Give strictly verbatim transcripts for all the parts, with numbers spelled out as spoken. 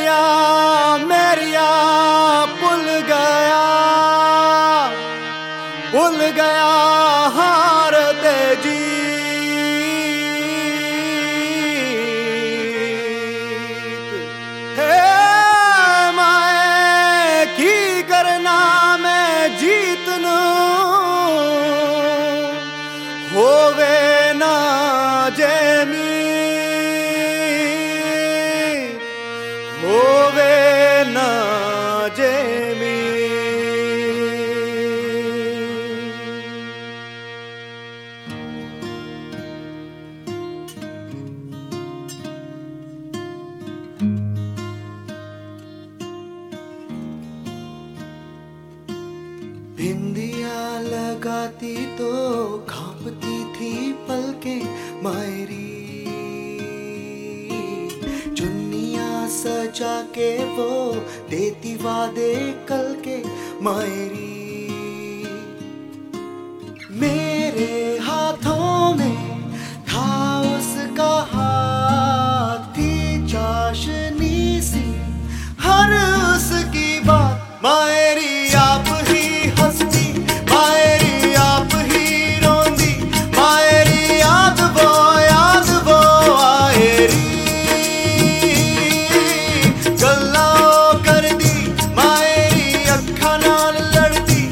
मेरिया मेरिया भुल गया भुल गया हार ते जीत। हे माए की करना मैं जीत नू होवे ना जेमी होवे ना जेमी। बिंदिया लगाती तो कांपती थी पलकें मायरी, चुन्नियां सजा के वो देती वादे कल के मायरी। मेरे हाथों में था उसका हाथ, थी चाशनी सी हर उसकी बात मायरी। आप ही हंसती मायरी आप ही रोंदी मायरी, याद वो याद वो आएरी। गल्ला कर दी मायरी अखा नाल लड़दी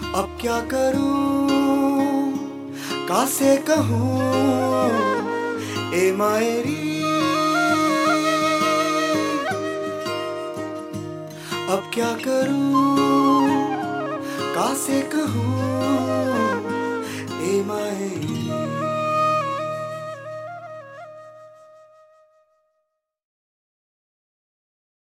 अब क्या करूं, कासे कहूं ए मायरी। अब क्या करूं, कासे कहूं